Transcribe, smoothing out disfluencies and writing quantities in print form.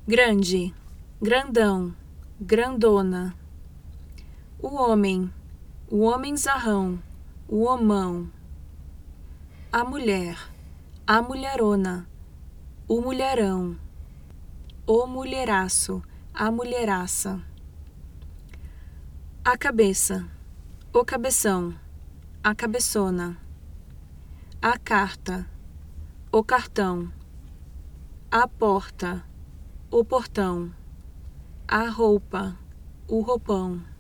grande, grandão, grandona. O homenzarrão, o homão. A mulher, a mulherona, o mulherão. O mulheraço, a mulheraça. A cabeça, o cabeção, a cabeçona. A carta, o cartão. A porta, o portão. A roupa, o roupão.